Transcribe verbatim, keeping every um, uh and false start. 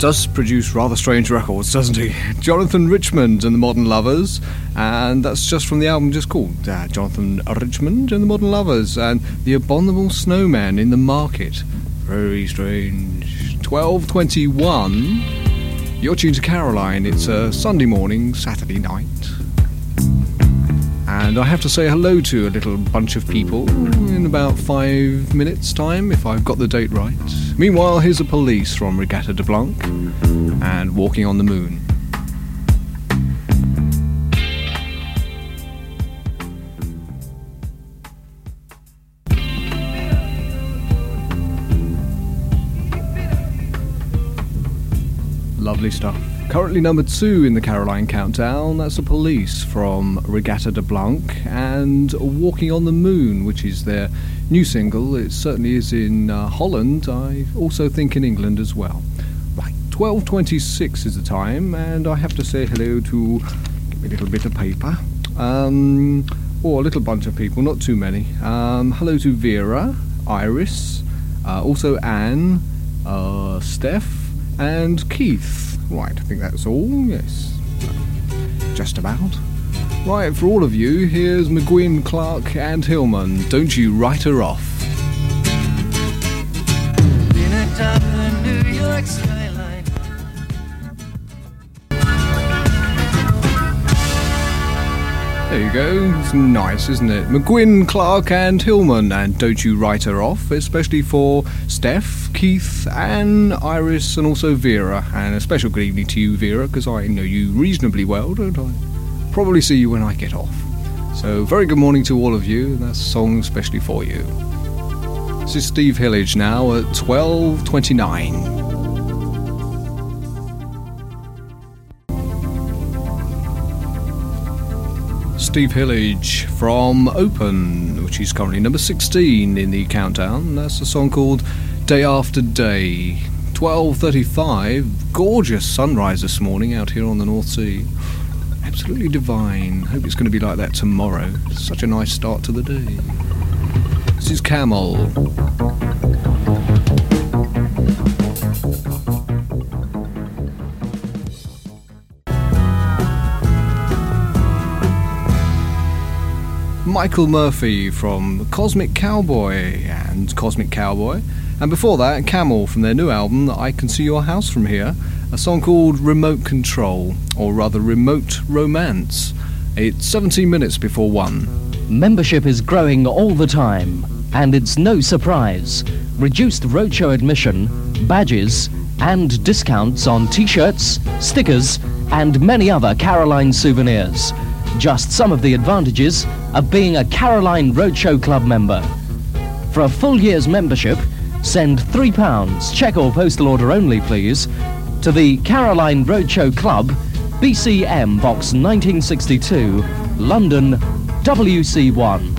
does produce rather strange records, doesn't he? Jonathan Richman and the Modern Lovers, and that's just from the album just called uh, Jonathan Richman and the Modern Lovers, and The Abominable Snowman in the Market. Very strange. twelve twenty-one. You're tuned to Caroline. It's a Sunday morning, Saturday night. And I have to say hello to a little bunch of people in about five minutes' time, if I've got the date right. Meanwhile, here's a Police from Regatta de Blanc and Walking on the Moon. Lovely stuff. Currently number two in the Caroline Countdown, that's the Police from Regatta de Blanc and Walking on the Moon, which is their new single. It certainly is in uh, Holland, I also think in England as well. Right, twelve twenty-six is the time, and I have to say hello to, give me a little bit of paper, um, or a little bunch of people, not too many. Um, hello to Vera, Iris, uh, also Anne, uh, Steph, and Keith. Right, I think that's all, yes. Just about. Right, for all of you, here's McGuinn, Clark and Hillman. Don't You Write Her Off. Been atop the New York skyline. There you go, it's nice, isn't it? McGuinn, Clark and Hillman, and Don't You Write Her Off, especially for Steph, Keith, Anne, Iris and also Vera. And a special good evening to you, Vera, because I know you reasonably well, don't I? Probably see you when I get off. So very good morning to all of you, and that's a song especially for you. This is Steve Hillage now at twelve twenty-nine. Steve Hillage from Open, which is currently number sixteen in the countdown. That's a song called Day After Day. twelve thirty-five, gorgeous sunrise this morning out here on the North Sea. Absolutely divine. Hope it's going to be like that tomorrow. Such a nice start to the day. This is Camel. Michael Murphy from Cosmic Cowboy and Cosmic Cowboy, and before that Camel from their new album I Can See Your House From Here, a song called Remote Control, or rather Remote Romance. It's seventeen minutes before one. Membership is growing all the time, and it's no surprise. Reduced roadshow admission, badges and discounts on t-shirts, stickers and many other Caroline souvenirs. Just some of the advantages of being a Caroline Roadshow Club member. For a full year's membership, send three pounds, cheque or postal order only please, to the Caroline Roadshow Club, B C M Box nineteen sixty-two, London, W C one.